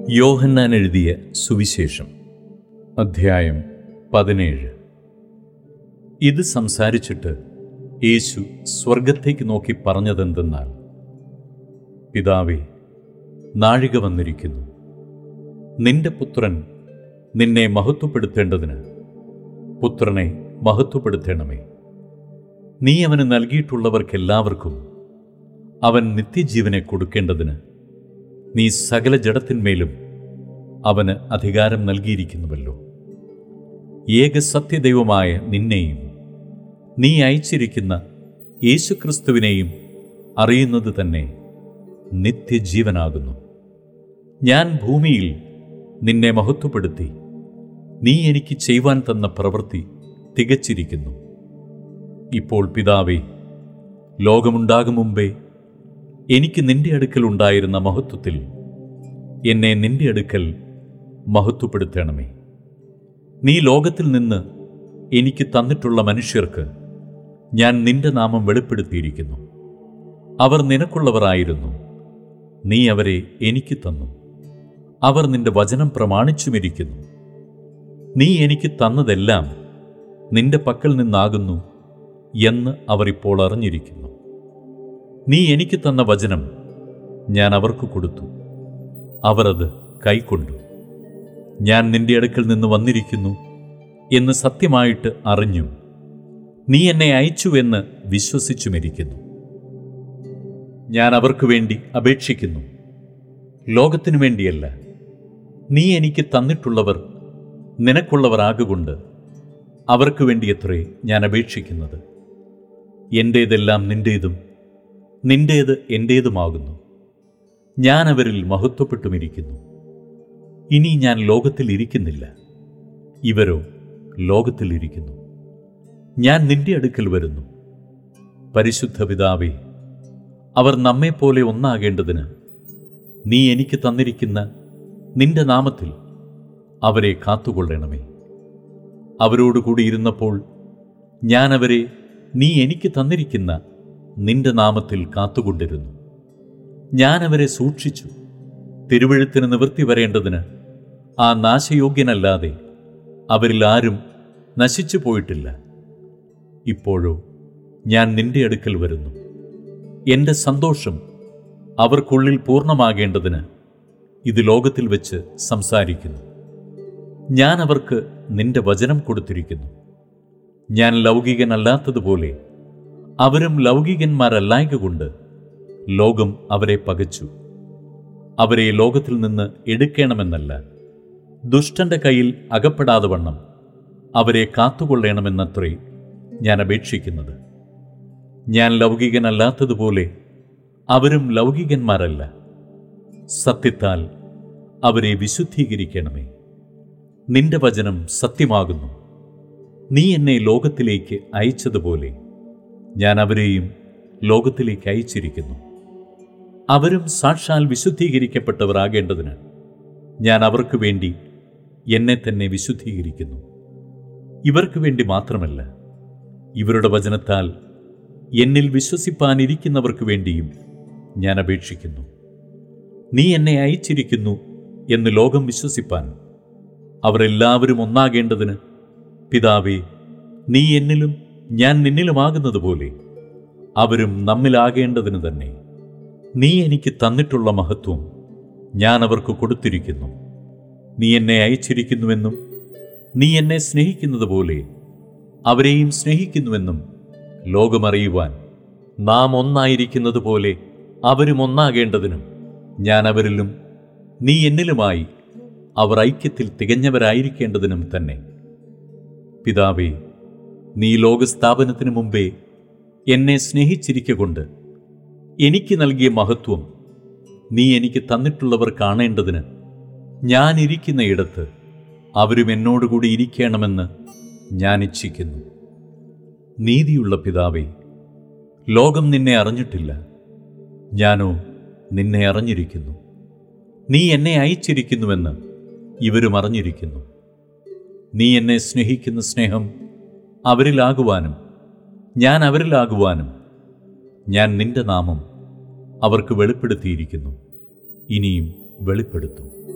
യോഹന്നാൻ എഴുതിയ സുവിശേഷം അധ്യായം 17. ഇത് സംസാരിച്ചിട്ട് യേശു സ്വർഗത്തേക്ക് നോക്കി പറഞ്ഞതെന്തെന്നാൽ, പിതാവേ, നാഴിക വന്നിരിക്കുന്നു. നിന്റെ പുത്രൻ നിന്നെ മഹത്വപ്പെടുത്തേണ്ടതിന് പുത്രനെ മഹത്വപ്പെടുത്തണമേ. നീ അവന് നൽകിയിട്ടുള്ളവർക്കെല്ലാവർക്കും അവൻ നിത്യജീവനെ കൊടുക്കേണ്ടതിന് നീ സകല ജഡത്തിന്മേലും അവന് അധികാരം നൽകിയിരിക്കുന്നുവല്ലോ. ഏക സത്യദൈവമായ നിന്നെയും നീ അയച്ചിരിക്കുന്ന യേശുക്രിസ്തുവിനെയും അറിയുന്നത് തന്നെ നിത്യജീവനാകുന്നു. ഞാൻ ഭൂമിയിൽ നിന്നെ മഹത്വപ്പെടുത്തി നീ എനിക്ക് ചെയ്യുവാൻ തന്ന പ്രവൃത്തി തികച്ചിരിക്കുന്നു. ഇപ്പോൾ പിതാവേ, ലോകമുണ്ടാകും മുമ്പേ എനിക്ക് നിന്റെ അടുക്കൽ ഉണ്ടായിരുന്ന മഹത്വത്തിൽ എന്നെ നിന്റെ അടുക്കൽ മഹത്വപ്പെടുത്തണമേ. നീ ലോകത്തിൽ നിന്ന് എനിക്ക് തന്നിട്ടുള്ള മനുഷ്യർക്ക് ഞാൻ നിന്റെ നാമം വെളിപ്പെടുത്തിയിരിക്കുന്നു. അവർ നിനക്കുള്ളവരായിരുന്നു, നീ അവരെ എനിക്ക് തന്നു. അവർ നിന്റെ വചനം പ്രമാണിച്ചുമിരിക്കുന്നു. നീ എനിക്ക് തന്നതെല്ലാം നിന്റെ പക്കൽ നിന്നാകുന്നു എന്ന് അവർ ഇപ്പോൾ അറിഞ്ഞിരിക്കുന്നു. നീ എനിക്ക് തന്ന വചനം ഞാൻ അവർക്ക് കൊടുത്തു, അവർ അത് കൈക്കൊണ്ടു. ഞാൻ നിന്റെ അടുക്കൽ നിന്ന് വന്നിരിക്കുന്നു എന്ന് സത്യമായിട്ട് അറിഞ്ഞു നീ എന്നെ അയച്ചു എന്ന് വിശ്വസിച്ചുമിരിക്കുന്നു. ഞാൻ അവർക്ക് വേണ്ടി അപേക്ഷിക്കുന്നു, ലോകത്തിനു വേണ്ടിയല്ല. നീ എനിക്ക് തന്നിട്ടുള്ളവർ നിനക്കുള്ളവരാകൊണ്ട് അവർക്ക് വേണ്ടിയത്രേ ഞാൻ അപേക്ഷിക്കുന്നത്. എൻ്റേതെല്ലാം നിൻ്റേതും നിൻ്റേത് എൻ്റേതുമാകുന്നു. ഞാൻ അവരിൽ മഹത്വപ്പെട്ടുമിരിക്കുന്നു. ഇനി ഞാൻ ലോകത്തിൽ ഇരിക്കുന്നില്ല, ഇവരോ ലോകത്തിൽ ഇരിക്കുന്നു. ഞാൻ നിന്റെ അടുക്കൽ വരുന്നു. പരിശുദ്ധ പിതാവേ, അവർ നമ്മെപ്പോലെ ഒന്നാകേണ്ടതിന് നീ എനിക്ക് തന്നിരിക്കുന്ന നിന്റെ നാമത്തിൽ അവരെ കാത്തുകൊള്ളണമേ. അവരോടുകൂടി ഇരുന്നപ്പോൾ ഞാൻ അവരെ നീ എനിക്ക് തന്നിരിക്കുന്ന നിന്റെ നാമത്തിൽ കാത്തുകൊണ്ടിരുന്നു. ഞാൻ അവരെ സൂക്ഷിച്ചു. തിരുവെഴുത്തിന് നിവൃത്തി വരേണ്ടതിന് ആ നാശയോഗ്യനല്ലാതെ അവരിൽ ആരും നശിച്ചു പോയിട്ടില്ല. ഇപ്പോഴോ ഞാൻ നിന്റെ അടുക്കൽ വരുന്നു. എൻ്റെ സന്തോഷം അവർക്കുള്ളിൽ പൂർണ്ണമാകേണ്ടതിന് ഇത് ലോകത്തിൽ വെച്ച് സംസാരിക്കുന്നു. ഞാൻ അവർക്ക് നിന്റെ വചനം കൊടുത്തിരിക്കുന്നു. ഞാൻ ലൗകികനല്ലാത്തതുപോലെ അവരും ലൗകികന്മാരല്ലായകൊണ്ട് ലോകം അവരെ പകച്ചു. അവരെ ലോകത്തിൽ നിന്ന് എടുക്കണമെന്നല്ല, ദുഷ്ടന്റെ കയ്യിൽ അകപ്പെടാതെ വണ്ണം അവരെ കാത്തുകൊള്ളണമെന്നത്രേ ഞാൻ അപേക്ഷിക്കുന്നത്. ഞാൻ ലൗകികനല്ലാത്തതുപോലെ അവരും ലൗകികന്മാരല്ല. സത്യത്താൽ അവരെ വിശുദ്ധീകരിക്കണമേ. നിന്റെ വചനം സത്യമാകുന്നു. നീ എന്നെ ലോകത്തിലേക്ക് അയച്ചതുപോലെ ഞാൻ അവരെയും ലോകത്തിലേക്ക് അയച്ചിരിക്കുന്നു. അവരും സാക്ഷാൽ വിശുദ്ധീകരിക്കപ്പെട്ടവരാകേണ്ടതിന് ഞാൻ അവർക്ക് വേണ്ടി എന്നെ തന്നെ വിശുദ്ധീകരിക്കുന്നു. ഇവർക്ക് വേണ്ടി മാത്രമല്ല, ഇവരുടെ വചനത്താൽ എന്നിൽ വിശ്വസിപ്പാനിരിക്കുന്നവർക്ക് വേണ്ടിയും ഞാൻ അപേക്ഷിക്കുന്നു. നീ എന്നെ അയച്ചിരിക്കുന്നു എന്ന് ലോകം വിശ്വസിപ്പാൻ അവരെല്ലാവരും ഒന്നാകേണ്ടതിന് പിതാവേ, നീ എന്നിലും ഞാൻ നിന്നിലുമാകുന്നതുപോലെ അവരും നമ്മിലാകേണ്ടതിന് തന്നെ നീ എനിക്ക് തന്നിട്ടുള്ള മഹത്വം ഞാൻ അവർക്ക് കൊടുത്തിരിക്കുന്നു. നീ എന്നെ അയച്ചിരിക്കുന്നുവെന്നും നീ എന്നെ സ്നേഹിക്കുന്നത് പോലെ അവരെയും സ്നേഹിക്കുന്നുവെന്നും ലോകമറിയുവാൻ നാം ഒന്നായിരിക്കുന്നത് പോലെ അവരും ഒന്നാകേണ്ടതിനും ഞാൻ അവരിലും നീ എന്നിലുമായി അവർ ഐക്യത്തിൽ തികഞ്ഞവരായിരിക്കേണ്ടതിനും തന്നെ. പിതാവേ, നീ ലോകസ്ഥാപനത്തിനു മുമ്പേ എന്നെ സ്നേഹിച്ചിരിക്കൊണ്ട് എനിക്ക് നൽകിയ മഹത്വം നീ എനിക്ക് തന്നിട്ടുള്ളവർ കാണേണ്ടതിന് ഞാനിരിക്കുന്ന ഇടത്ത് അവരും എന്നോടുകൂടി ഇരിക്കണമെന്ന് ഞാൻ ഇച്ഛിക്കുന്നു. നീതിയുള്ള പിതാവേ, ലോകം നിന്നെ അറിഞ്ഞിട്ടില്ല, ഞാനോ നിന്നെ അറിഞ്ഞിരിക്കുന്നു. നീ എന്നെ അയച്ചിരിക്കുന്നുവെന്ന് ഇവരും അറിഞ്ഞിരിക്കുന്നു. നീ എന്നെ സ്നേഹിക്കുന്ന സ്നേഹം അവരിലാകുവാനും ഞാൻ അവരിലാകുവാനും ഞാൻ നിന്റെ നാമം അവർക്ക് വെളിപ്പെടുത്തിയിരിക്കുന്നു, ഇനിയും വെളിപ്പെടുത്തും.